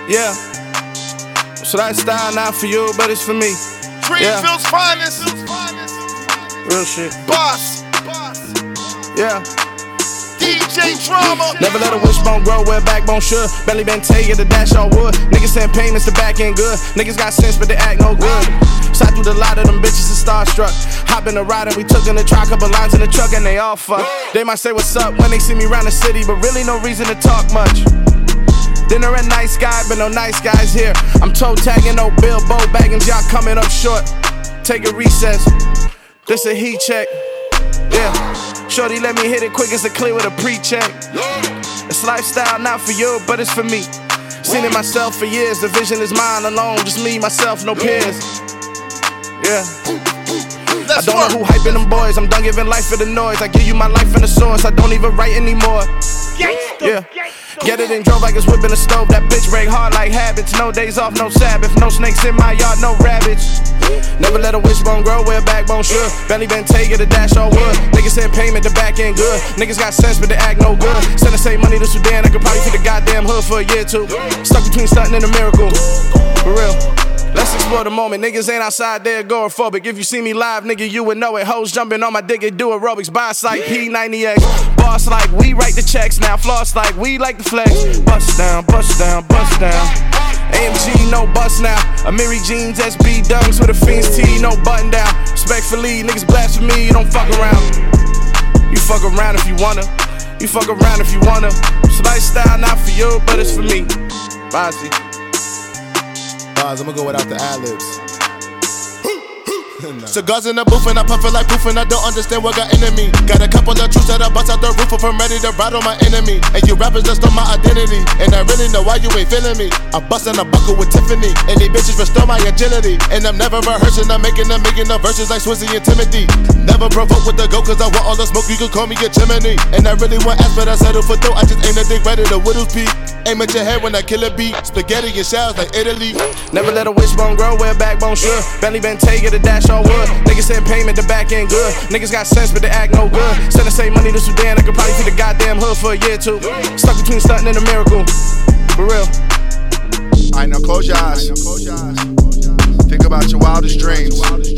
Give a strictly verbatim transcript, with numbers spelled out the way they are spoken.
Yeah. So that style not for you, but it's for me. Dreamville's yeah. finest. Real shit. Boss. Yeah. D J Drama. Never let a wishbone grow where a backbone should. Belly been taken, the dash all wood. Niggas send payments, the back end good. Niggas got sense, but they act no good. Sat through the lot of them bitches and starstruck. Hop in the ride and we took in the truck. Couple lines in the truck and they all fuck. They might say what's up when they see me around the city, but really no reason to talk much. Dinner at Nice Guy, but no nice guys here. I'm toe tagging, no Bilbo Baggins, y'all coming up short. Take a recess, this a heat check. Yeah, shorty let me hit it quick as a clear with a pre-check. It's lifestyle not for you, but it's for me. Seen it myself for years, the vision is mine alone. Just me, myself, no peers. Yeah. I don't know who hyping them boys, I'm done giving life for the noise. I give you my life in the source, I don't even write anymore. Yeah. Get it and drove like it's whipping a stove. That bitch break hard like habits. No days off, no Sabbath. No snakes in my yard, no rabbits. Never let a wishbone grow where a backbone should. Belly been taken, the dash all wood. Niggas send payment, the back end good. Niggas got sense, but they act no good. Send the same money to Sudan, I could probably feed the goddamn hood for a year or two. Stuck between stunting and a miracle. For real. Let's explore the moment. Niggas ain't outside there agoraphobic. If you see me live, nigga, you would know it. Hoes jumping on my dick and do aerobics. Boss like P ninety X. Boss like we write the checks now. Floss like we like the flex. Bust down, bust down, bust down. A M G, no bust now. Amiri jeans, S B dunks with a Fiends tee, no button down. Respectfully, niggas blasphemy, you don't fuck around. You fuck around if you wanna. You fuck around if you wanna. It's lifestyle not for you, but it's for me. Bossy. Bars, I'm gonna go without the ad-libs. No. Cigars in the booth and I puff it like proof and I don't understand what got into me. Got a couple of truths that I bust out the roof if I'm ready to ride on my enemy. And you rappers just on my identity, and I really know why you ain't feeling me. I'm busting a buckle with Tiffany, and these bitches restore my agility. And I'm never rehearsing, I'm making them making the verses like Swizzy and Timothy. Never provoke with the go, cause I want all the smoke, you can call me a chimney. And I really want ass, but I settle for dough. I just aim the dick right at the widow's peak. Aim at your head when I kill a beat. Spaghetti and shells like Italy. Never let a wishbone grow where a backbone should. Belly been taken, the dash all wood. Niggas send payment, the back end good. Niggas got sense, but they act no good. Send the same money to Sudan, I could probably feed the goddamn hood for a year or two. Stuck between stunting and a miracle. For real. Alright, now close your eyes. Think about your wildest dreams.